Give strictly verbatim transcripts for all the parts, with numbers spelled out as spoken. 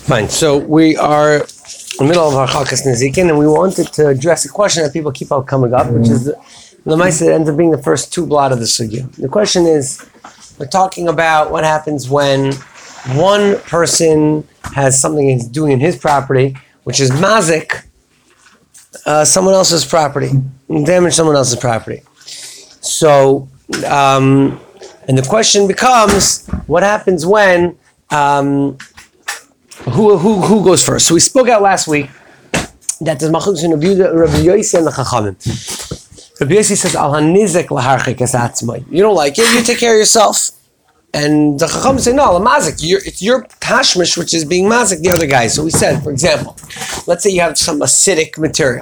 Fine. So we are in the middle of our Chalkas Nezikin, and we wanted to address a question that people keep on coming up, which is the Lamaisa that ends up being the first two blot of the sugya. The question is, we're talking about what happens when one person has something he's doing in his property, which is mazik, uh, someone else's property, and damage someone else's property. So, um, and the question becomes, what happens when, um, who who who goes first? So we spoke out last week that there's machlokes in Rabbi Yossi and the Chachamim. Rabbi Yossi says, "Al hanizek laharchik es atzmai." You don't like it, you take care of yourself. And the Chachamim say, "No, mazik. It's your tashmish which is being mazik the other guy." So we said, for example, let's say you have some acidic material,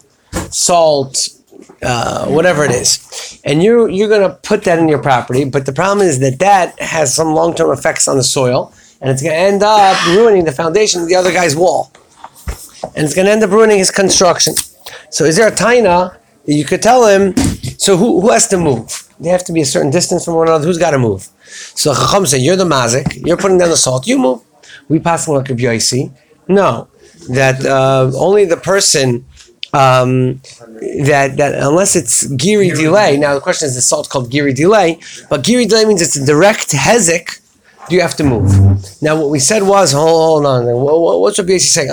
salt, uh, whatever it is, and you you're going to put that in your property. But the problem is that that has some long-term effects on the soil. And it's going to end up ruining the foundation of the other guy's wall. And it's going to end up ruining his construction. So is there a taina that you could tell him, so who, who has to move? They have to be a certain distance from one another. Who's got to move? So Chacham say, you're the mazik, you're putting down the salt, you move. We pass like Rabbi Yossi. No, that uh, only the person, um, that that unless it's giri delay, now the question is the salt called giri delay, but giri delay means it's a direct hezek. Do you have to move? Now, what we said was, hold on, what's Rabbi Yossi saying?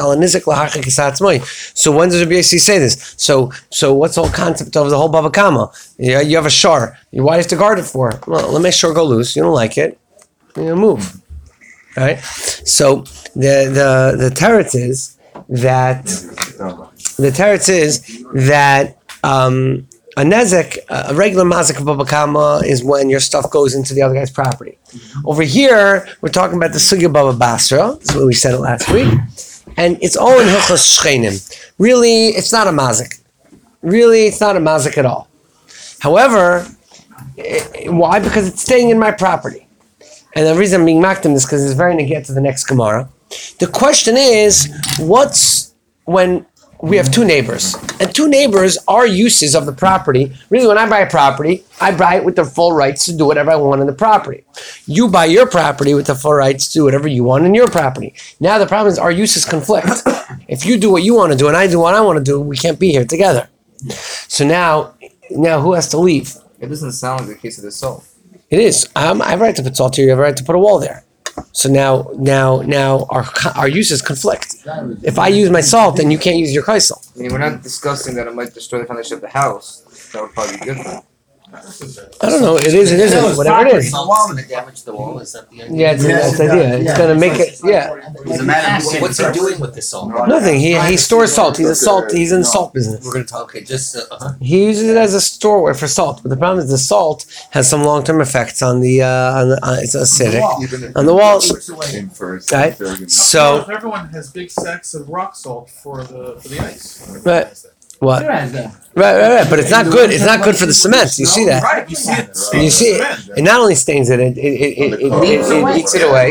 So when does Rabbi Yossi say this? So, so what's the whole concept of the whole Bava Kama? You, you have a shar. Why do you have to guard it for? Well, let my shar go loose. You don't like it. You know, move. All right? So the the the teretz is that the teretz is that um, a nezek, a regular mazik of Bava Kama is when your stuff goes into the other guy's property. Over here, we're talking about the sugya Bava Basra. That's what we said it last week. And it's all in Hilchos Shchenim. Really, it's not a mazik. Really, it's not a mazik at all. However, it, why? Because it's staying in my property. And the reason I'm being makdim is because it's very negate to the next Gemara. The question is, what's when we have two neighbors, and two neighbors are uses of the property. Really, when I buy a property, I buy it with the full rights to do whatever I want on the property. You buy your property with the full rights to do whatever you want on your property. Now the problem is our uses conflict. If you do what you want to do and I do what I want to do, we can't be here together. So now, now who has to leave? It doesn't sound like the case of the salt. It is. Um, I have a right to put salt here. You have a right to put a wall there. So now, now, now, our our uses conflict. If I use my salt, then you can't use your kaisel. I mean, we're not discussing that it might destroy the foundation of the house. That would probably be good for it. I don't know. It is. It isn't. Whatever it is. The wall and damage the wall. Is that the idea? Yeah, it's, that's the idea. It's going to make it. Yeah. What's he doing with this salt? Nothing. He he stores salt. He's a salt. He's in the salt business. We're going to talk. Okay, just uh, uh-huh. He uses it as a storeware for salt. But the problem is the salt has some long-term effects on the uh, on the uh, it's acidic on the wall. Right. So if everyone has big sacks of rock salt for the for the ice. Right. What? Right, right, right. But it's not good. It's not good for the cement. You see that? Right, you see it. You see it. It not only stains it, it it it, it, it, it, it eats it away.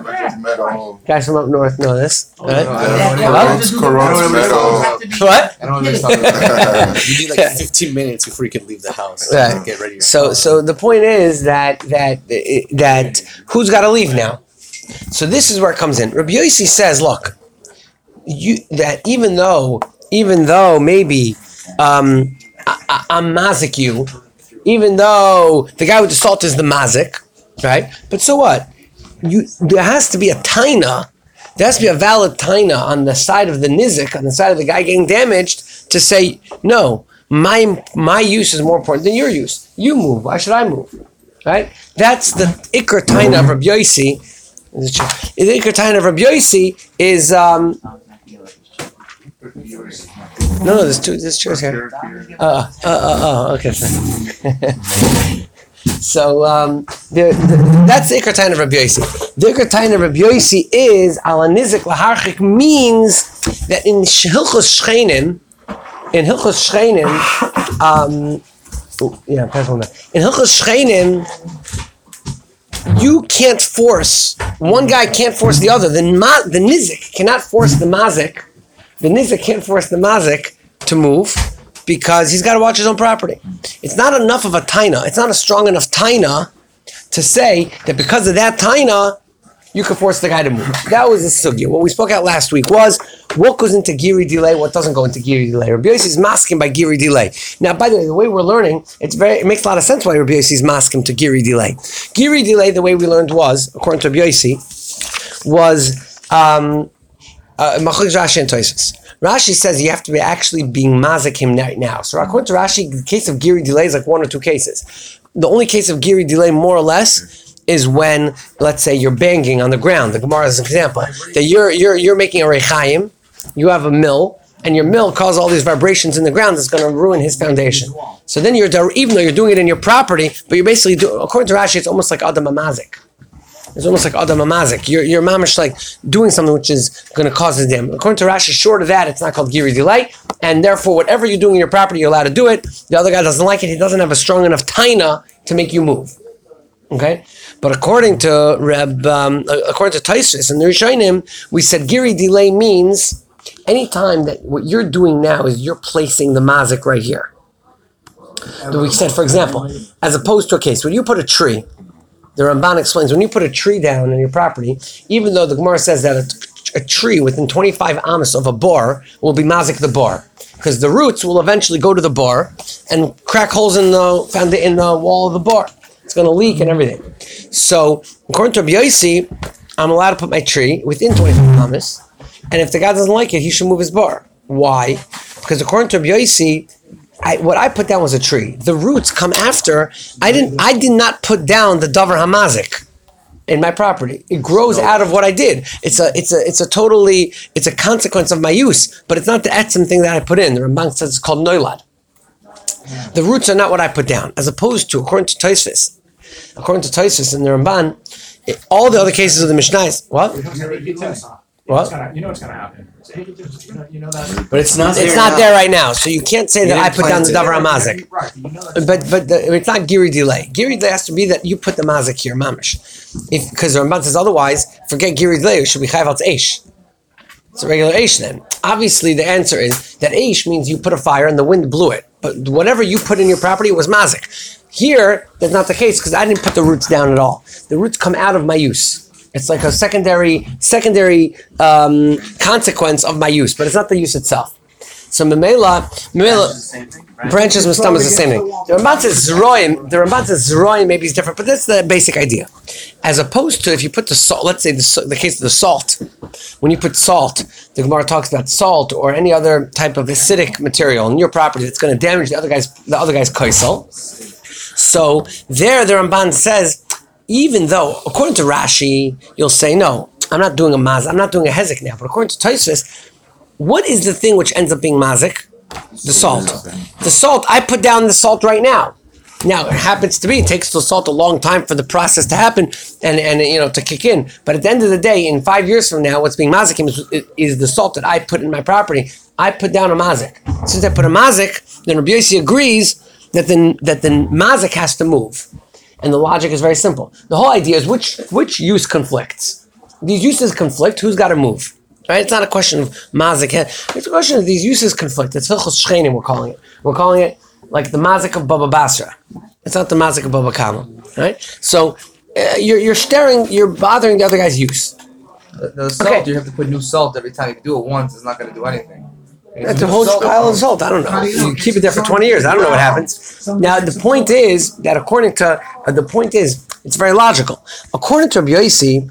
Guys from up north know this. Right? What? I don't understand. You need like fifteen minutes before you can leave the house. Right. To get ready. So, so the point is that that that who's got to leave now? So this is where it comes in. Rabbi Yossi says, look, you that even though. Even though maybe um, I, I, I'm mazik you, even though the guy with the salt is the mazik, right? But so what? You there has to be a taina. There has to be a valid taina on the side of the nizik, on the side of the guy getting damaged, to say no. My my use is more important than your use. You move. Why should I move? Right? That's the ikar taina of Rabbi Yossi. The ikar taina of Rabbi Yossi is. Um, No, no, there's two, there's chairs here. Uh, uh, uh, uh, okay. So, um, the, the, that's the Ikar Taina of Rabbi Yossi. The Ikar Taina of Rabbi Yossi is, ala nizik laharchik, means that in Hilchos Shchenim, in Hilchos Shchenim, um, oh, yeah, pass on that. In Hilchos Shchenim, you can't force, one guy can't force the other. The, ma, the nizik cannot force the mazik. The nizik can't force the mazik to move because he's got to watch his own property. It's not enough of a taina. It's not a strong enough taina to say that because of that taina, you can force the guy to move. That was the sugya. What we spoke out last week was what goes into giri delay, what doesn't go into giri delay. Rabbi Yossi is masking by giri delay. Now, by the way, the way we're learning, it's very it makes a lot of sense why Rabbi Yossi is masking to giri delay. Giri delay, the way we learned was, according to Rabbi Yossi, was um, uh, Rashi and Tosfos. Rashi says you have to be actually being mazik him right now. So according to Rashi, the case of giri delay is like one or two cases. The only case of giri delay, more or less, is when, let's say, you're banging on the ground. The Gemara is an example. That you're you're you're making a rechaim, you have a mill, and your mill causes all these vibrations in the ground that's going to ruin his foundation. So then you're, even though you're doing it in your property, but you're basically doing, according to Rashi, it's almost like Adam Amazik. It's almost like Adam Amazik. You're, you're mamish like doing something which is going to cause the damage. According to Rashi, short of that, it's not called giri delay, and therefore, whatever you're doing in your property, you're allowed to do it. The other guy doesn't like it. He doesn't have a strong enough taina to make you move. Okay, but according to Reb, um, according to Tosfos and the Rishonim, we said giri delay means any time that what you're doing now is you're placing the mazik right here. So we said, for example, as opposed to a case when you put a tree, the Ramban explains when you put a tree down on your property, even though the Gemara says that a, a tree within twenty-five amos of a bar will be mazik the bar, because the roots will eventually go to the bar and crack holes in the found in the wall of the bar. It's going to leak and everything. So, according to Rabbi Yossi, I'm allowed to put my tree within twenty-five amos, and if the guy doesn't like it, he should move his bar. Why? Because according to Rabbi Yossi, I, what I put down was a tree. The roots come after. I didn't. I did not put down the davar hamazik in my property. It grows out of what I did. It's a. It's a. It's a totally. It's a consequence of my use, but it's not the etzim thing that I put in. The Ramban says it's called noilad. The roots are not what I put down, as opposed to, according to Tosfos, according to Tosfos and the Ramban, it, all the other cases of the Mishnahs. What? What? You know what's going to happen. You know that. But it's not. It's there not now. there right now, so you can't say You that I didn't put down plant the it. davar hamazik. Right. You know that. But but the, it's not giri delay. Giri delay has to be that you put the mazik here, mamish. If because the Ramban says otherwise, forget giri delay. It should be chayv al eish. It's a regular eish then. Obviously, the answer is that eish means you put a fire and the wind blew it. But whatever you put in your property was mazik. Here, that's not the case because I didn't put the roots down at all. The roots come out of my use. It's like a secondary secondary um, consequence of my use, but it's not the use itself. So memela, memela branches with stem is the same thing. The Ramban says zroim. The Ramban says zroim maybe is different, but that's the basic idea. As opposed to if you put the salt, let's say the, the case of the salt, when you put salt, the Gemara talks about salt or any other type of acidic material in your property that's going to damage the other guy's the other guy's kaisel. So there, the Ramban says, even though according to Rashi, you'll say no, I'm not doing a maz, I'm not doing a hezek now. But according to Tosfos, what is the thing which ends up being mazik? The salt. The salt, I put down the salt right now. Now, it happens to be, it takes the salt a long time for the process to happen and, and you know, to kick in. But at the end of the day, in five years from now, what's being mazik is, is the salt that I put in my property. I put down a mazik. Since I put a mazik, then Rabbi Yossi agrees that the, that the mazik has to move. And the logic is very simple. The whole idea is which, which use conflicts. These uses conflict, who's got to move? Right? It's not a question of mazik. It's a question of these uses conflict. It's hilchos shchenim, we're calling it. We're calling it like the mazik of Baba Basra. It's not the mazik of Baba Kama. Right? So uh, you're you're staring, you're bothering the other guy's use. The, the salt, Okay. you have to put new salt every time. If you do it once, it's not going to do anything. That's the whole pile of salt. I don't know. You keep it there for twenty years. I don't know what happens. Now the point is that according to uh, the point is it's very logical. According to Rabbi Yossi,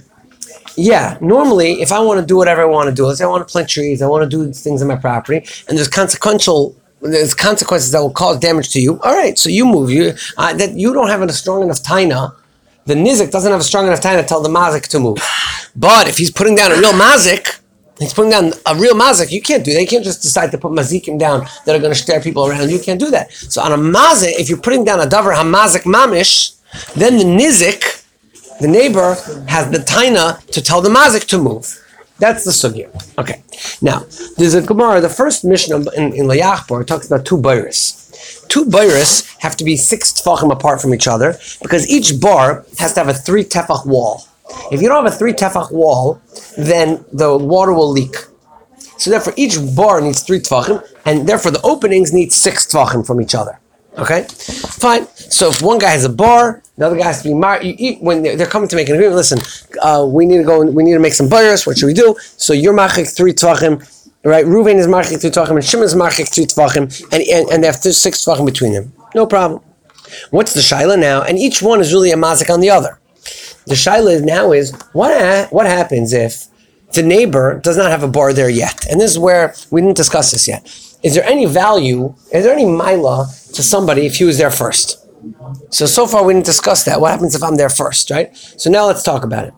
yeah, normally if I want to do whatever I want to do, let's say I want to plant trees, I want to do things in my property, and there's consequential, there's consequences that will cause damage to you. All right, so you move. You uh, that you don't have a strong enough taina. The nizik doesn't have a strong enough taina to tell the mazik to move. But if he's putting down a real mazik, he's putting down a real mazik, you can't do that. You can't just decide to put mazikim down that are going to stare people around. You can't do that. So on a mazik, if you're putting down a davar hamazik mamish, then the nizik, the neighbor, has the taina to tell the mazik to move. That's the sugya. Okay. Now, there's a Gemara, the first Mishnah in, in Layachbar talks about two bayris. Two bayris have to be six tefachim apart from each other because each bar has to have a three tefach wall. If you don't have a three tefach wall, then the water will leak. So therefore, each bar needs three tefachim, and therefore the openings need six tefachim from each other. Okay? Fine. So if one guy has a bar, The other guy has to be mar. You eat when they're, they're coming to make an agreement. Listen, uh, we need to go. We need to make some buyers. What should we do? So you're machik three tvachim, right? Reuven is machik three tvachim, and Shimon is machik three tvachim, and, and and they have th- six tvachim between them. No problem. What's the shaila now? And each one is really a mazik on the other. The shaila now is what ha- what happens if the neighbor does not have a bar there yet? And this is where we didn't discuss this yet. Is there any value? Is there any mila to somebody if he was there first? So, so far we didn't discuss that. What happens if I'm there first, right? So now let's talk about it.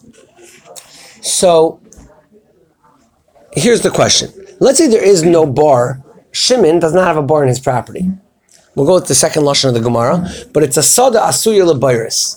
So, here's the question. Let's say there is no bar. Shimon does not have a bar in his property. We'll go with the second lashon of the Gemara, but it's a sada asuya lebayris.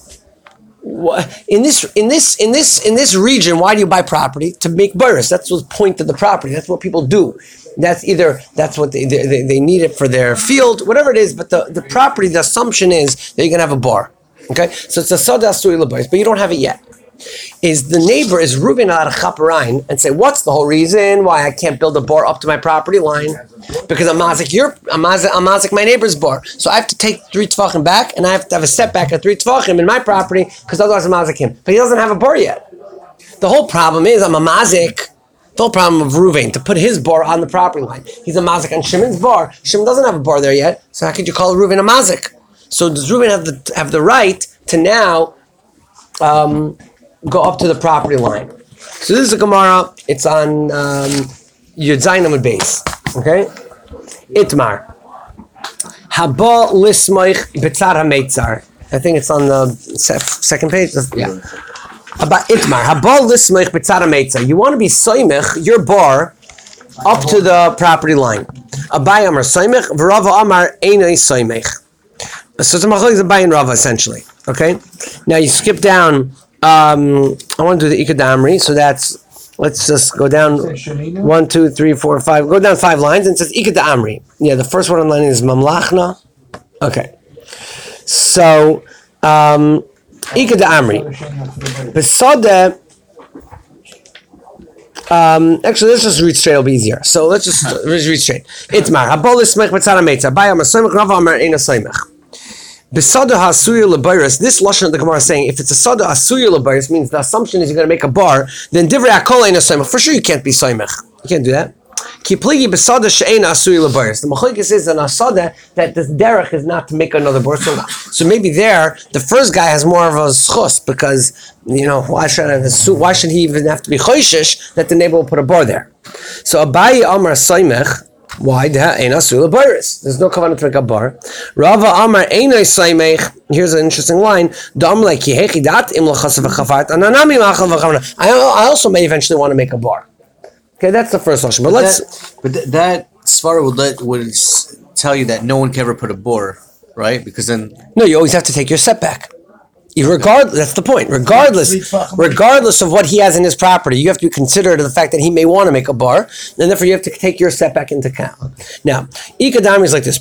In this, in this, in this, in this region, why do you buy property? To make bayris. That's the point of the property. That's what people do. That's either, that's what they, they, they need it for their field, whatever it is, but the, the property, the assumption is that you're going to have a bar. Okay? So it's a sada asuya lebayris, but you don't have it yet. Is the neighbor is Reuven out of Chaparain and say, what's the whole reason why I can't build a bar up to my property line? Because I'm mazik your I'm mazik, I'm mazik my neighbor's bar. So I have to take three tvachim back, and I have to have a setback at three tvachim in my property because otherwise I'm mazik him. But he doesn't have a bar yet. The whole problem is I'm a mazik. The whole problem of Reuven to put his bar on the property line. He's a mazik on Shimon's bar. Shimon doesn't have a bar there yet. So how could you call Reuven a mazik? So does Reuven have the have the right to now um, go up to the property line? So this is a Gemara. It's on um, Yud Zayin Amud Beis. Okay, Itmar Haba Lismoich Betzar HaMeitzar. I think it's on the second page. Yeah. About Itmar Haba Lismoich Betzar HaMeitzar. You want to be soimich your bar up to the property line. Abai Amar soimich, v'Rava Amar einay soimich. So it's a machlokes Abai and Rava essentially. Okay. Now you skip down. Um, I want to do the Ikad Amri, so that's, let's just go down one, two, three, four, five, go down five lines, and it says Ikad Amri. Yeah, the first one on the line is Mamlachna. Okay. So, um, Ikad Amri. Besode, um, actually, let's just read straight, it'll be easier. So let's just, let's read straight. Itmar, Habolis Mech Betzara Meitza, Bayam Asoimach, Rava Amar Eina Soimach. Besada hasuya lebayris. This lashon of the Gemara is saying if it's a sada hasuya lebayris means the assumption is you're going to make a bar. Then divrei hakol ain't a soimach. For sure you can't be soimach. You can't do that. Ki pligi besada she'eina hasuya lebayris. The machlokes is an asada that this derech is not to make another bar. So, so maybe there the first guy has more of a schus because you know why should I, why should he even have to be choishish that the neighbor will put a bar there? So Abayi Amar soimach. Why? There's no kavanah to make a bar. Rava Amar Einay Saimech. Here's an interesting line. I also may eventually want to make a bar. Okay, that's the first option. But, But let's. that, but th- that svara would let would s- tell you that no one can ever put a bore, right? Because then No, you always have to take your setback. You regard. That's the point. Regardless, regardless of what he has in his property, you have to consider the fact that he may want to make a bar, and therefore you have to take your setback into account. Now, Ikadami is like this.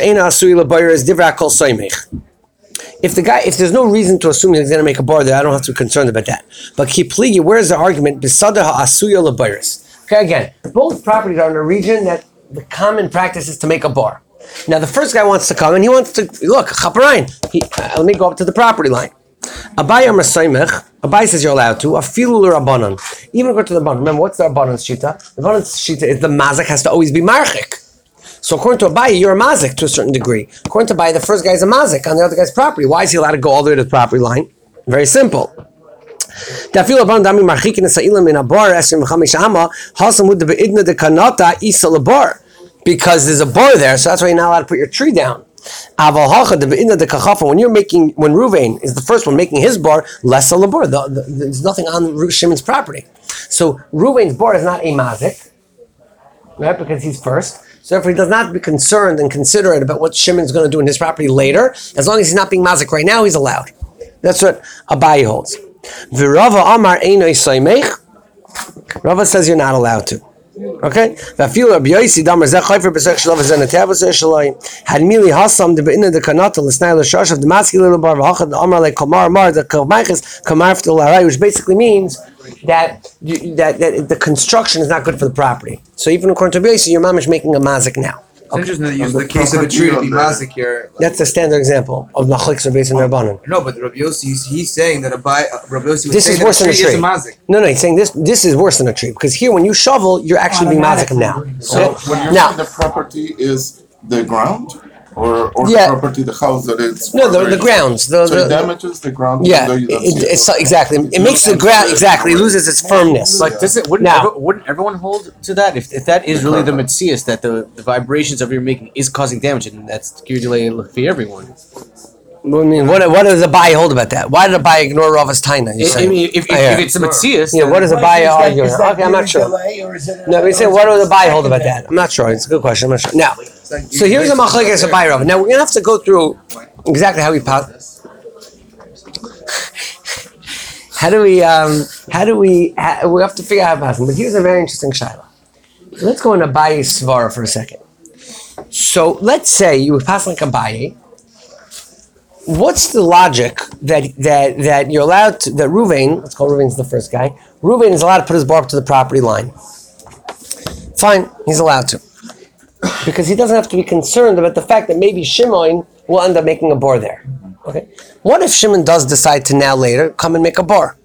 If the guy, if there's no reason to assume he's going to make a bar there, I don't have to be concerned about that. But kipligi, where's the argument? Okay, again, both properties are in a region that the common practice is to make a bar. Now the first guy wants to come and he wants to look chaparain. He uh, let me go up to the property line. Abai Amar Soimech. Abai says you're allowed to. Afilu l'Rabbanan. Even go to the Rabbanan. Remember, what's the Rabbanan's shita? The Rabbanan's shita is the mazik has to always be marchik. So according to Abai, you're a mazik to a certain degree. According to Abai, the first guy's a mazik on the other guy's property. Why is he allowed to go all the way to the property line? Very simple. Because there's a bar there, so that's why you're not allowed to put your tree down. When you're making, when Ruvain is the first one making his bar, less a bar. The, the, there's nothing on Shimon's property. So Ruvain's bar is not a mazik, right? Because he's first. So therefore he does not be concerned and considerate about what Shimon's going to do in his property later. As long as he's not being mazik right now, he's allowed. That's what Abayi holds. V'Rava Amar Einay Saimech. Rava says you're not allowed to. Okay? V'afilu Rabbi Yosi Damar Zeh Chayfer B'Sech Shalov Zeh Netev B'Sech Shaloi Had Mili Hasam De Be'inah De Kanata L'Snai L'Shash of the Maski Little Bar V'Hachad Amar Le Kamar Mar De Kamaiches Kamar F'Tul Harai, which basically means that, you, that that the construction is not good for the property. So even according to Rabbi Yosi, your mom is making a mazik now. It's interesting that you use On the the case of a property tree to on be the- mazik here. That's the standard example of machlokes or based on rabbanon. No, but Rabbi Yossi, he's, he's saying that a by uh, Rabbi Yossi was This saying is worse that than a a tree is a tree. mazik. No, no, he's saying this. This is worse than a tree because here, when you shovel, you're actually being mazik him now. So when you're Now- saying the property is the ground, or or Yeah. the property, the house that it's No, the, further the in? grounds. The, So the, it damages the ground. yeah, even though you don't it, see it. it's exactly. It makes the ground exactly. It loses its firmness. Like, does it? Wouldn't, Now- every- wouldn't everyone hold to that? If, if that is really the mitzias, that the, the vibrations of your making is causing damage, and that's usually for everyone. I mean, what what does the buyer hold about that? Why did the buyer ignore Rava's taina? I, I mean, if, if, if it's a mitzias, Yeah, what does the buyer Is that- argue? is that Okay, I'm not during sure. delay or is it- No, we say what do the buyer hold about that? I'm not sure. It's a good question. I'm not sure. Now, so here's a machlokes of buyer Rava. Now we're gonna have to go through exactly how we pass. How do we? Um, how do we? How, we have to figure out how to pass. But here's a very interesting shaila. Let's go into Abaye svara for a second. So let's say you pass like Abaye. What's the logic that that that you're allowed to, that Ruvain, let's call Ruvain's the first guy, Ruvain is allowed to put his bar up to the property line. Fine, he's allowed to. Because he doesn't have to be concerned about the fact that maybe Shimon will end up making a bar there. Okay. What if Shimon does decide to now later come and make a bar?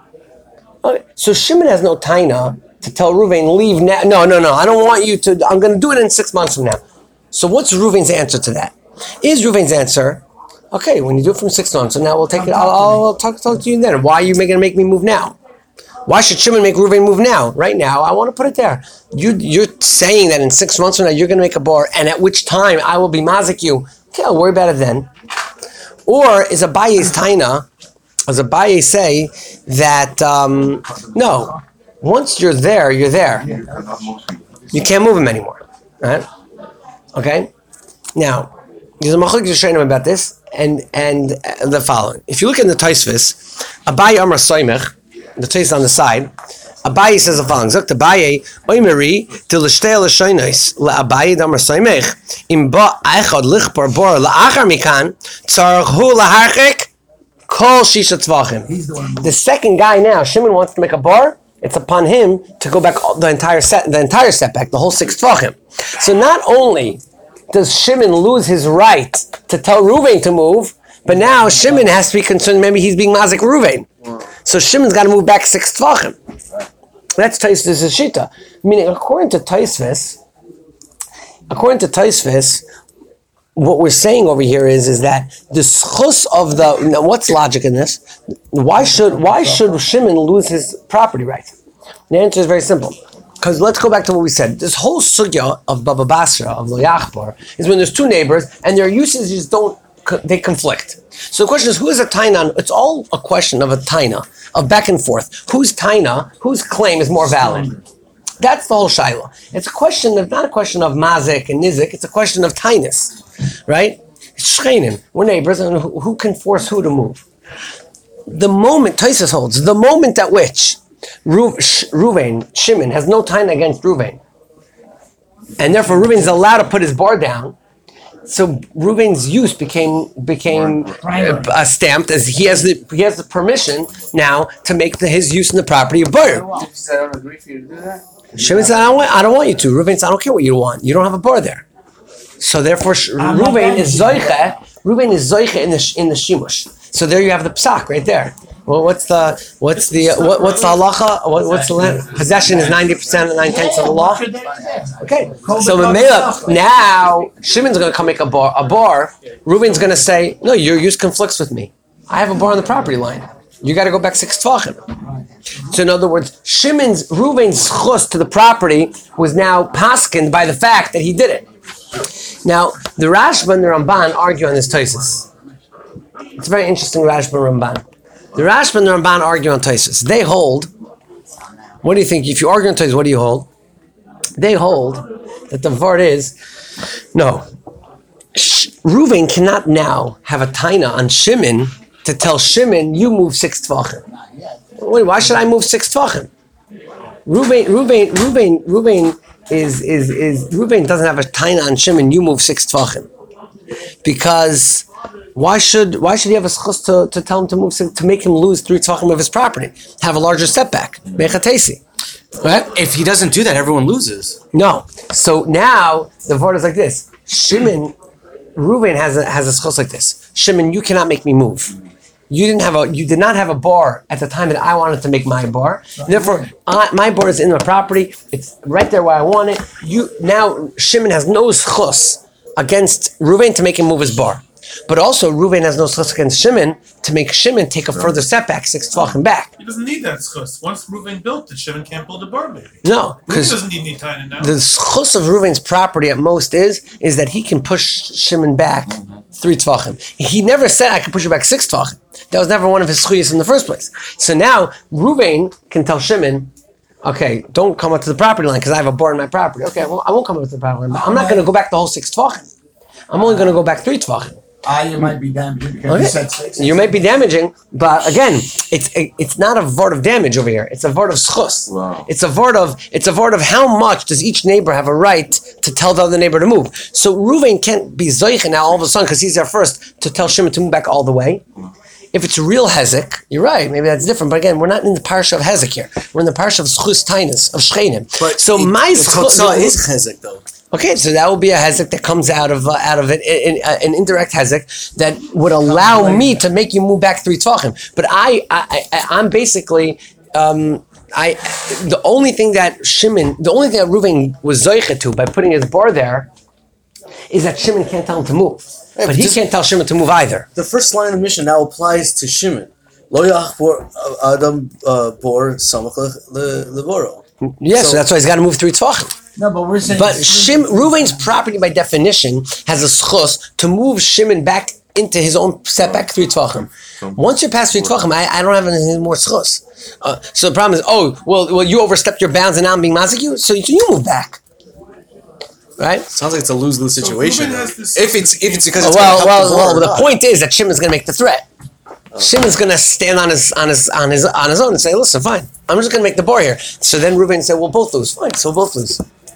Okay. So Shimon has no taina to tell Ruvain, leave now. No, no, no. I don't want you to, I'm going to do it in six months from now. So what's Ruvain's answer to that? Is Ruvain's answer, okay, when you do it from six months, so now we'll take it, I'll, I'll talk, talk to you then. Why are you going to make me move now? Why should Shimon make Ruvain move now? Right now, I want to put it there. You, you're saying that in six months from now, you're going to make a bar, and at which time I will be mazik you. Okay, I'll worry about it then. Or is Abaye's taina, does Abaye say that, um, no, once you're there, you're there. You can't move him anymore. Right? Okay? Now, there's a machlokes Rishonim about this, and and uh, the following. If you look in the Tosfos, Abaye Amar Soimech, the Tosfos on the side, Abaye says the following: Zok Abaye Oimeri til l'shtei l'shonos la'Abaye Amar Soimech im ba echad lichbar bor la'achar mikan tzarich hu laharchik kol shisha tzvachim. The second guy now, Shimon wants to make a bar. It's upon him to go back the entire set, the entire setback, the whole six tzvachim. So not only does Shimon lose his right to tell Ruvain to move, but now Shimon has to be concerned maybe he's being mazik Ruvain. So Shimon's got to move back six tvachim. That's Tosfos' shita. Meaning, according to Tosfos, according to Tosfos, what we're saying over here is, is that the schus of the, now what's logic in this? Why should why should Shimon lose his property right? The answer is very simple. Because let's go back to what we said. This whole sugya of Baba Basra, of Lo Yachbar, is when there's two neighbors and their usages don't, they conflict. So the question is, who is a taina? It's all a question of a taina, of back and forth. Whose taina, whose claim is more valid? That's the whole shaila. It's a question of, not a question of mazik and nizik, it's a question of tainus, right? It's shchenim, we're neighbors, and who, who can force who to move? The moment, Tosfos holds, the moment at which Ru- Sh- Ruvain, Shimon, has no taina against Ruvain, and therefore Ruvain is allowed to put his bar down. So Ruvain's use became became uh, uh, stamped as he has the he has the permission now to make the, his use in the property of bar. He said, I don't agree for you to do that. Shimon said, I don't, want, I don't want you to. Ruvain said, I don't care what you want. You don't have a bar there. So therefore, Sh- Ruvain is zoiche. Ruvain is zoiche in the sh- in the shimush. So there you have the psak right there. Well, what's the what's the uh, what, what's the halacha? What, what's the land? Possession is ninety percent and nine tenths of the law. Okay, so Mamela, now Shimon's going to come make a bar. A bar. Reuben's going to say, no, your use conflicts with me. I have a bar on the property line. You got to go back six tvachim. So in other words, Shimon's Reuben's chus to the property was now paskened by the fact that he did it. Now the Rashba and the Ramban argue on this Tosfos. It's a very interesting Rashba and Ramban. The Rashba and the Ramban argue on Tosfos. They hold. What do you think? If you argue on Tosfos, what do you hold? They hold that the word is no. Sh- Reuven cannot now have a taina on Shimon to tell Shimon you move six tvachim. Wait, why should I move six tvachim? Reuven, Reuven, Reuven, Reuven is is is Reuven doesn't have a taina on Shimon. You move six tvachim because. Why should why should he have a schus to, to tell him to move to make him lose three tvachim of his property, have a larger setback, mechatesi? Right? If he doesn't do that, everyone loses. No. So now the word is like this. Shimon, Reuven has a has a schos like this. Shimon, you cannot make me move. You didn't have a you did not have a bar at the time that I wanted to make my bar. Therefore, I, my bar is in the property. It's right there where I want it. You now Shimon has no schos against Reuven to make him move his bar. But also, Reuven has no schos against Shimon to make Shimon take a further setback, six tefachim back. He doesn't need that schus. Once Reuven built it, Shimon can't build a bar, baby. No, Reuven because doesn't need any time now. the schos of Reuven's property at most is is that he can push Shimon back three tefachim. He never said I can push you back six tefachim. That was never one of his schuyas in the first place. So now Reuven can tell Shimon, okay, don't come up to the property line because I have a bar in my property. Okay, well I won't come up to the property line. I'm not going to go back the whole six tefachim. I'm only going to go back three tefachim. Ah, you might be damaging because Okay. you said six. You might be damaging, but again, it's it's not a vort of damage over here. It's a vort of schus. Wow. It's a vort of it's a vort of how much does each neighbor have a right to tell the other neighbor to move. So Reuven can't be zoiche now all of a sudden because he's there first to tell Shimon to move back all the way. If it's real hezek, you're right. Maybe that's different. But again, we're not in the parsha of hezek here. We're in the parsha of schus tainis of shchenim. So my schus is chezek though. Okay, so that will be a hezek that comes out of uh, out of it, in, in, uh, an indirect hezek that would allow me to make you move back three tefachim. But I, I, I, I'm basically, um, I, the only thing that Shimon, the only thing that Reuven was zoiche to by putting his bar there, is that Shimon can't tell him to move, Yeah, but he just- can't tell Shimon to move either. The first line of the mission now applies to Shimon. Lo yachbor adam bor samach levoro. Yes, so, So- that's why he's got to move three tefachim. No, but we're saying. But Shim, Reuven's property by definition has a schos to move Shimon back into his own setback three tefachim. Once you're past three tefachim, I, I don't have any more schos. Uh, so the problem is, oh, well, well, you overstepped your bounds and now I'm being mazik you, so you, you move back, right? Sounds like it's a lose-lose situation. Reuven has this- if it's if it's because Oh, it's well, gonna well, help the well, war or the not. point is that Shimon's going to make the threat. Shimon's going to stand on his on his on his on his own and say, "Listen, fine, I'm just going to make the bar here." So then Reuven said, "We'll both lose." Fine, so we'll both lose.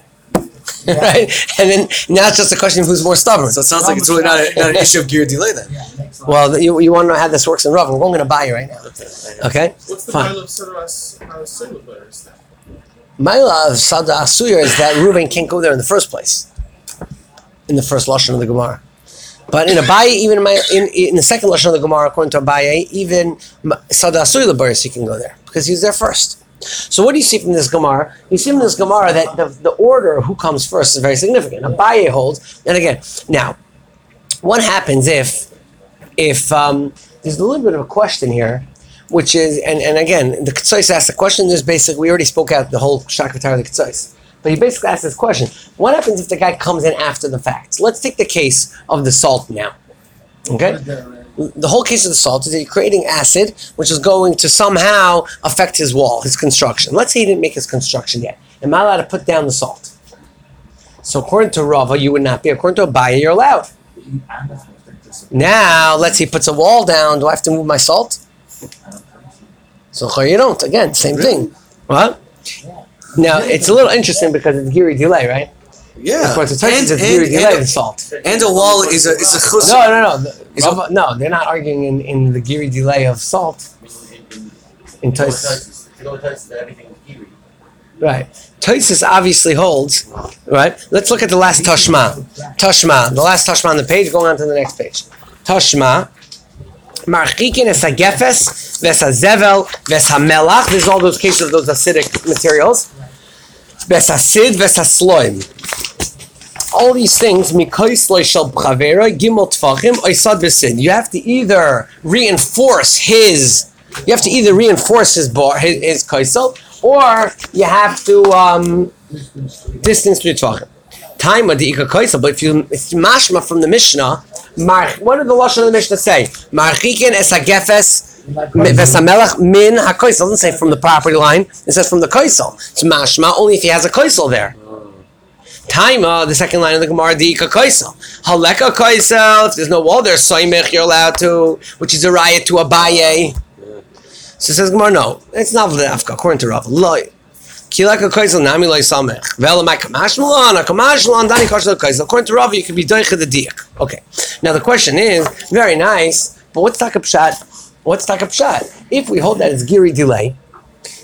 Right, and then now it's just a question of who's more stubborn. So it sounds like it's really not, a, not an issue of gear delay then. Yeah, next line. Well, you, you want to know how this works in Rav? We're going to buy you right now. Okay, What's the fine. Bible of Saras Sailor letters then? My law of Sada Asuya is that Reuven can't go there in the first place, in the first lashon of the Gemara. But in Abaye, even in, my, in, in the second lashon of the Gemara, according to Abaye, even Sada Asuya Labaris, he can go there because he's there first. So what do you see from this Gemara? You see from this Gemara that the, the order of who comes first is very significant. Abaye holds, and again, now, what happens if, if um, there's a little bit of a question here, which is, and, and again, the Ketzos asked the question, there's basically, we already spoke out the whole Shakatar of the Ketzos. But he basically asked this question, what happens if the guy comes in after the fact? Let's take the case of the salt now, okay? The whole case of the salt is that you're creating acid, which is going to somehow affect his wall, his construction. Let's say he didn't make his construction yet. Am I allowed to put down the salt? So according to Rava, you would not be. According to Abaye, you're allowed. Now, let's say he puts a wall down. Do I have to move my salt? So you don't. Again, same thing. What? Now, it's a little interesting because it's Giri delay, right? Yeah. According to Tosfos, And, it's Giri and, delay, the and, salt. and a wall is a is a chus. No, no, no. The- Is Rava- no, they're not arguing in, in the Giri delay of salt. In Tosfos. Right. Tosfos obviously holds, right? Let's look at the last Tashma. Tashma, the last Tashma on the page, going on to the next page. Tashma. Marchikin es hagefes, ves hazevel, ves hamelach. There's all those cases of those acidic materials. Ves hasid, ves hasloim. All these things, mikois loy shel b'chavera, gimel tfachim, oisad besid. You have to either reinforce his, you have to either reinforce his bar, his, his koisel, or you have to um, distance three tfachim. Time of the ika koisel, but if you, it's mashma from the Mishnah, mar, what did the lashon of the Mishnah say? Marchikin es hagefes, ves hamelach min hakoisel. It doesn't say from the property line, it says from the koisel. It's mashma only if he has a koisel there. Taima, the second line of the Gemara, the Ika Koisel. Haleka Koisel, if there's no wall there, Soimech, you're allowed to, which is a riot to Abaye. So it says Gemara, no, it's not the Afka, according to Rav. Loi. Kileka Koisel, Nami Loi Samech. Vela my Kamash Mulan, a Kamash Mulan, Dani Koisel Koisel. According to Rav, you can be Doicha the Diak. Okay. Now the question is, very nice, but what's Taka Pshat? What's Taka Pshat? If we hold that it's Giri delay,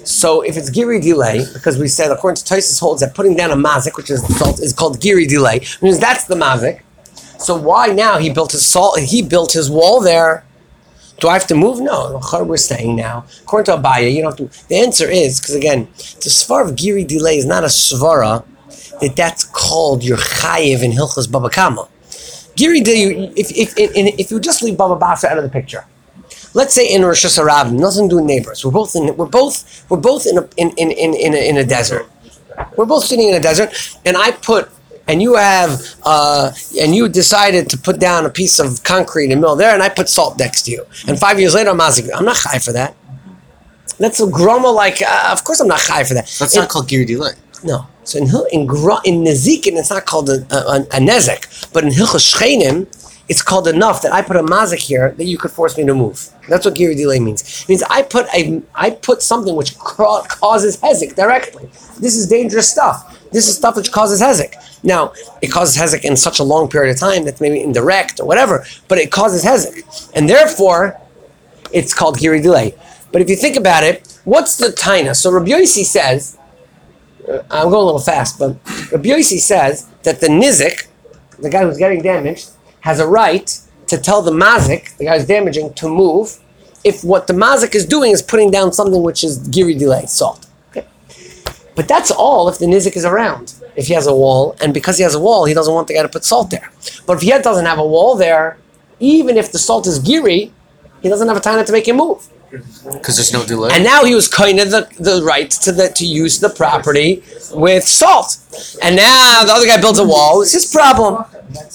So if it's giri delay, because we said according to Tosfos holds that putting down a mazik, which is salt, is called giri delay, means that's the mazik. So why now he built his salt? He built his wall there. Do I have to move? No. We're saying now, according to Abaya, you don't have to. The answer is because again, the svar of giri delay is not a svara that that's called your chayiv in Hilchos Baba Kama. Giri delay, if if if, if you just leave Baba Basra out of the picture. Let's say in Rosh Hashanah, nothing to do with neighbors. We're both in. We're both. We're both in a in in in in a, in a desert. We're both sitting in a desert, and I put, and you have, uh, and you decided to put down a piece of concrete in the middle there, and I put salt next to you. And five years later, I'm mazik. I'm not chai for that. That's a groma. Like, uh, of course, I'm not chai for that. That's In- not called giri delay. No. So in Hil- in Gro- in Nezikin, it's not called a, a, a nezek, but in Hilchos Shchenim, it's called enough that I put a mazik here that you could force me to move. That's what giri delay means. It means I put a I put something which ca- causes hezek directly. This is dangerous stuff. This is stuff which causes hezek. Now, it causes hezek in such a long period of time that's maybe indirect or whatever, but it causes hezek. And therefore, it's called giri delay. But if you think about it, what's the taina? So Rabbi Yossi says, uh, I'm going a little fast, but Rabbi Yossi says that the nizik, the guy who's getting damaged, has a right to tell the mazik, the guy who's damaging, to move if what the mazik is doing is putting down something which is giri delay, salt. Okay. But that's all if the nizik is around. If he has a wall, and because he has a wall, he doesn't want the guy to put salt there. But if he doesn't have a wall there, even if the salt is giri, he doesn't have a time to make him move. Because there's no delay. And now he was kind of the, the right to the to use the property with salt. And now the other guy builds a wall. It's his problem.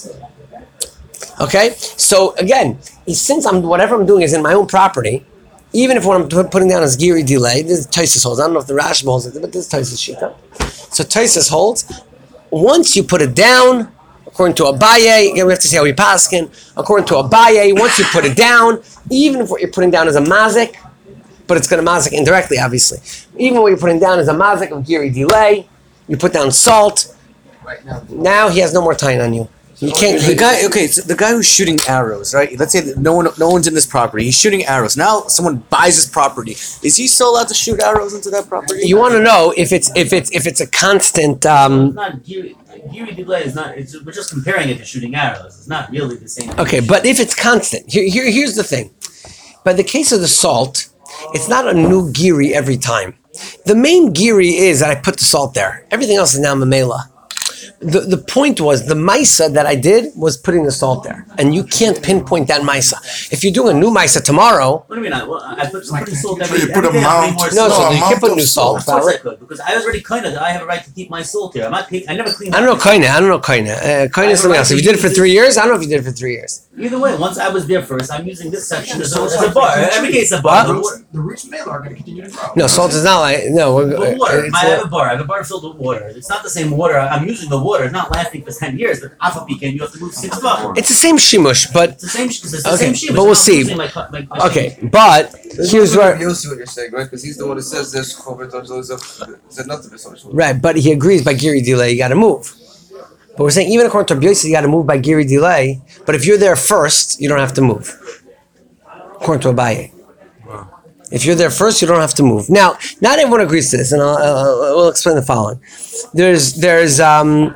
Okay? So again, since I'm whatever I'm doing is in my own property, even if what I'm t- putting down is giri delay, this is Tosfos holds. I don't know if the Rashba holds it, but this is Tosfos shita. So Tosfos holds, once you put it down, according to Abaye, again, we have to see how we paskin. According to Abaye, once you put it down, even if what you're putting down is a mazik, but it's going to mazik indirectly, obviously. Even what you're putting down is a mazik of giri delay, you put down salt, now he has no more time on you. You can't. The guy, okay, so the guy who's shooting arrows, right? Let's say that no one, no one's in this property. He's shooting arrows. Now someone buys his property. Is he still allowed to shoot arrows into that property? You want to know if it's if it's if it's a constant. Um, It's not giri, giri delay is not. It's, we're just comparing it to shooting arrows. It's not really the same. okay, but if it's constant, here, here here's the thing. By the case of the salt, it's not a new giri every time. The main giri is that I put the salt there. Everything else is now mamela. The the point was the maisa that I did was putting the salt there, and you can't pinpoint that maisa. If you're doing a new maisa tomorrow, What do you mean? I, well, I put some salt So every, you put every a day. I bring mount- more no, salt. so No, you can't amount put of new salt. Of course I Valid. could, because I already kind of. I have a right to keep my salt here. I'm not. Take, I never clean. I don't know koine. I don't know koine. Uh, koine is something else. If you did it for three years, I don't know if you did it for three years. Either way, once I was there first, I'm using this section as a, So it's as a like bar. the Every tree. case, a bar. What? The wa- The roots of Mela are going to continue to grow. No, salt is not like no. We're, The water. it's I a- have a bar. I have a bar filled with water. It's not the same water. I'm using the water. It's not lasting for ten years. But alpha pecan, you have to move six bucks. it's the same shimush, but It's the same. It's the Okay, same shit. but we'll see. My, cu- my, my okay. But here's where You'll see what you're saying, right? Because he's the one that says this. Said not to be social. right. But he agrees by giri delay, you got to move. But we're saying even according to Rabbi Yossi, you got to move by giri delay. But if you're there first, you don't have to move. According to Abaye. If you're there first, you don't have to move. Now, not everyone agrees to this, and I'll, I'll, I'll explain the following. There's, there's, um,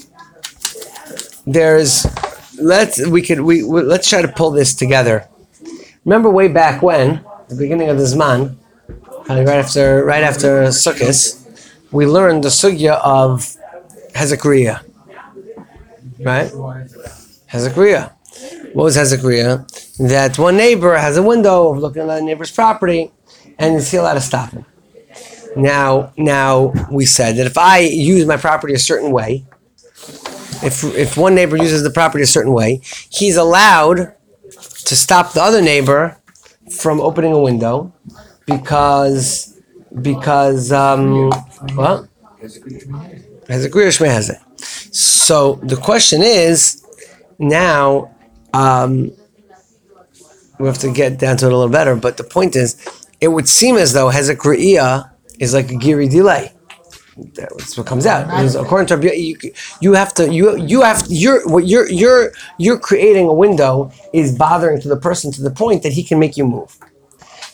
there's, let's we could we, we let's try to pull this together. Remember way back when, the beginning of the Zman, right after right after Sukkot, we learned the sugya of Hezekiah. Right? Hezekiah. What was Hezekiah? That one neighbor has a window overlooking another neighbor's property, and is he allowed to stop him? Now, now we said that if I use my property a certain way, if if one neighbor uses the property a certain way, he's allowed to stop the other neighbor from opening a window because because um what? Hezekiah Shmei has it. So the question is now um, we have to get down to it a little better, but the point is, it would seem as though Hezekiah is like a giri delay. That's what comes out. Because according to Rabbi, you, you have to you you have you're what you're you're you're creating a window is bothering to the person to the point that he can make you move.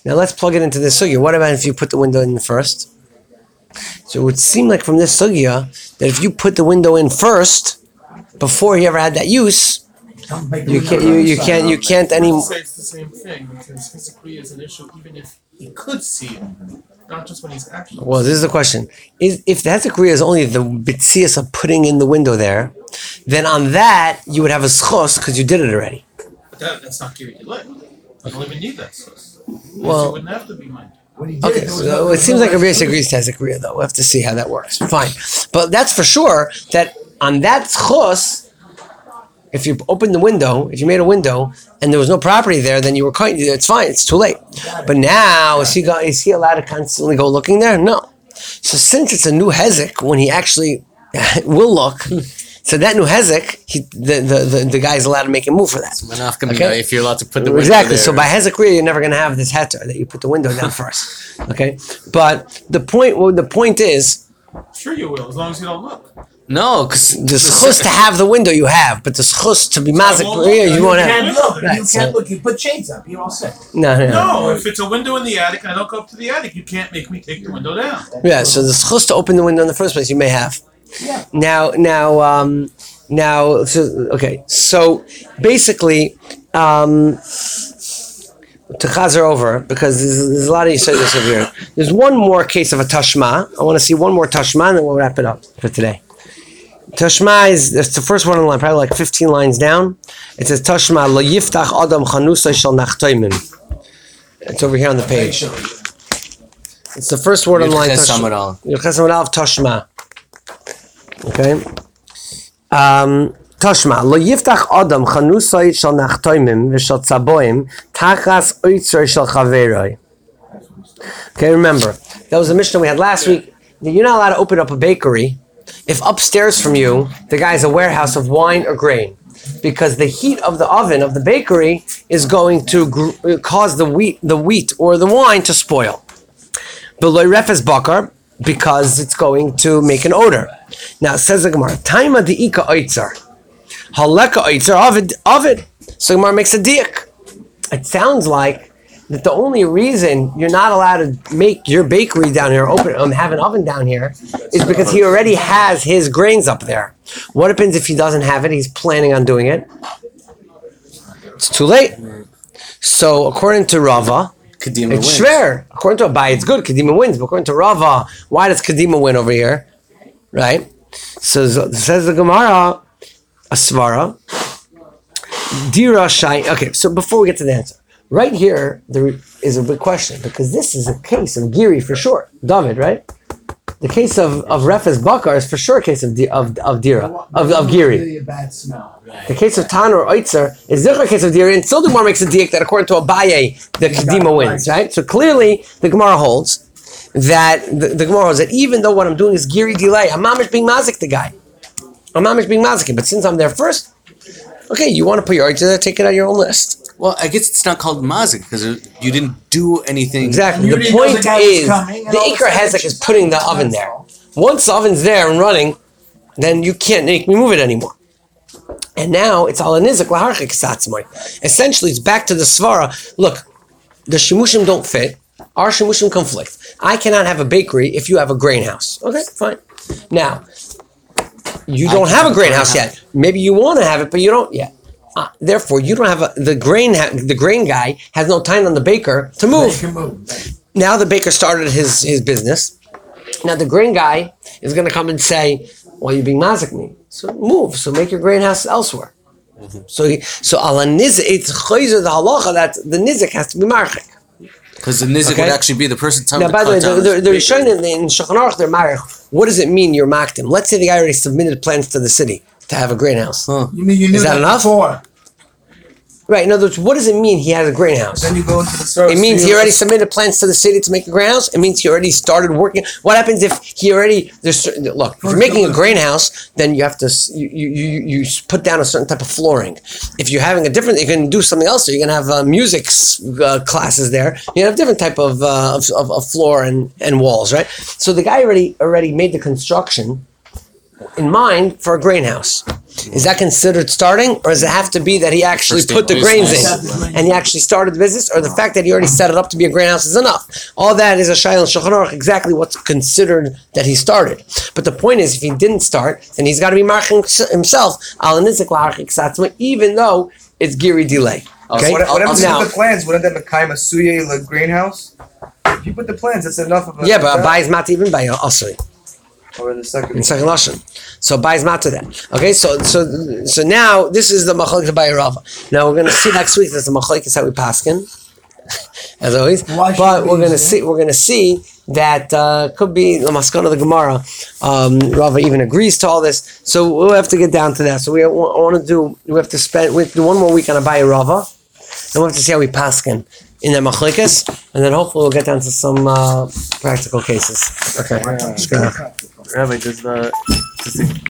Now let's plug it into this sugya. What about if you put the window in first? So it would seem like from this sugya that if you put the window in first, before he ever had that use, you can't you, you can't you can't I any. would say it's the same thing because his Kriya is an issue even if he could see it, not just when he's actually. Well, this is the question: is if the hezekriya is only the bitzias of putting in the window there, then on that you would have a schos because you did it already. But that, that's not Kiri Delay. You don't even need that sus. Well- you wouldn't have to be minded. When he did Okay, it, there was so no- it seems like a Rabbi agrees to hezekriya though. We'll have to see how that works. Fine, but that's for sure that on that schos. If you opened the window, if you made a window and there was no property there, then you were kind. It's fine. It's too late. But now, is he go, is he allowed to constantly go looking there? No. So since it's a new hezek, when he actually will look, so that new hezek, he, the, the the the guy is allowed to make a move for that. Manaf Okay. if you're allowed to put the window Exactly. there. So by hezekriya, you're never going to have this heter that you put the window down first. Okay. But the point, well, the point is, Sure you will, as long as you don't look. No, because the schus to have the window you have, but the schus to be mazik won't look. you won't You have. can't look. Right, You so- can't look. You put shades up. You're all set. No, no, no. No, if it's a window in the attic and I don't go up to the attic, you can't make me take the window down. Yeah, so the schus to open the window in the first place you may have. Yeah. Now, now, um, now, so, okay. So basically, um, to chazer over because there's, there's a lot of you say this over here. There's one more case of a tashma. I want to see one more tashma, and then we'll wrap it up for today. Tashma is it's the first one in the line, probably like fifteen lines down. It says Tashma lo yiftach adam chanusa shel nachtoimin. It's over here on the page. It's the first word on the line. Samaral. Yochai Samaral of Tashma. Okay. Um, Tashma lo yiftach adam chanusa shel nachtoimin v'shel tzaboim tachas oitzer shel chaveroi. Okay, remember that was the Mishnah we had last week. You're not allowed to open up a bakery if upstairs from you the guy has a warehouse of wine or grain, because the heat of the oven of the bakery is going to gr- cause the wheat, the wheat or the wine to spoil. Below refes bakar, because it's going to make an odor. Now it says the Gemara, "Taima diika oitzer, haleka oitzer ovid ovid." So Gemara makes a diak. It sounds like that the only reason you're not allowed to make your bakery down here open, um, have an oven down here, is because he already has his grains up there. What happens if he doesn't have it? He's planning on doing it. It's too late. So according to Rava, Kadima it's wins. schwer. According to Abai, it's good. Kadima wins. But according to Rava, why does Kadima win over here? Right? So z- says the Gemara, Asvara, Dira Shai. Okay, so before we get to the answer. Right here, there is a big question because this is a case of Giri for sure. David, right? The case of, of Refes Bakar is for sure a case of Di- of, of Dira, of, of Giri. Really a bad smell. The case of Tan or Oitzer is the case of Dira, and still the Gemara makes a diak that according to Abaye, the Kadima wins, right? So clearly the Gemara holds that the, the Gemara holds that even though what I'm doing is Giri delay, I'm mamish being mazik the guy. I'm mamish being mazik, but since I'm there first, okay, you want to put your Oitzer there, take it on your own list. Well, I guess it's not called mazik because you didn't do anything. Exactly. You The didn't know point the guy was is, coming, and the all of a Iker sudden Hezek it's is just putting the like oven that's there. all. Once the oven's there and running, then you can't make me move it anymore. And now it's al nizik laharchik satzmai. Essentially, it's back to the svara. Look, the shimushim don't fit. Our shimushim conflict. I cannot have a bakery if you have a grain house. Okay, fine. Now, you don't have a grain house yet. Maybe you want to have it, but you don't yet. Uh, therefore, you don't have a, the grain. Ha- the grain guy has no time on the baker to move. They can move. Now the baker started his, his business. Now the grain guy is going to come and say, "Well, you're being mazik me. So move. So make your grain house elsewhere." Mm-hmm. So he, so ala nizik, it's chayzer the halacha that the nizik has to be marchik. Because the nizik Okay. would actually be the person telling Now, the by the way, cut down they're, his they're bakery. showing in, in Shulchan Aruch, they're marich. What does it mean you're makdim? Let's say the guy already submitted plans to the city to have a grain house. Huh. You mean you knew Is that enough? before? Right. In other words, what does it mean he has a grain house? Then you go into the store. It means he already submitted plans to the city to make a grain house. It means he already started working. What happens if he already? There's certain, look. If you're making a grain house, then you have to s- you you you, you put down a certain type of flooring. If you're having a different, you can do something else. So you're gonna have uh, music uh, classes there. You have different type of, uh, of of of floor and and walls, right? So the guy already already made the construction in mind for a grain house. Is that considered starting, or does it have to be that he actually First put the day grains business. in and he actually started the business, or the fact that he already set it up to be a grain house is enough? All that is a shayla and Shulchan Aruch, exactly what's considered that he started. But the point is, if he didn't start, then he's got to be marking himself al nizik la'archik satzma, even though it's giri delay. Okay. What, what happens Now- with the plans? Wouldn't that Mekayim a suye la greenhouse? If you put the plans, that's enough of a. Yeah, but Abai is not even by Asui. Or in the second. In second lashon, so Abai is not to that. Okay, so so so now this is the machlokes of Abai Rava. Now we're going to see next week. That's the machlokes how we paskin, as always. Why should But we we're going to use see. We're going to see that uh, could be the maskana of the Gemara. Um, Rava even agrees to all this. So we'll have to get down to that. So we want to do. We have to spend. We have to do one more week on Abai Rava, and we'll have to see how we paskin in that machlokes, and then hopefully we'll get down to some uh, practical cases. Okay. Just gonna- Rabbi, does the does the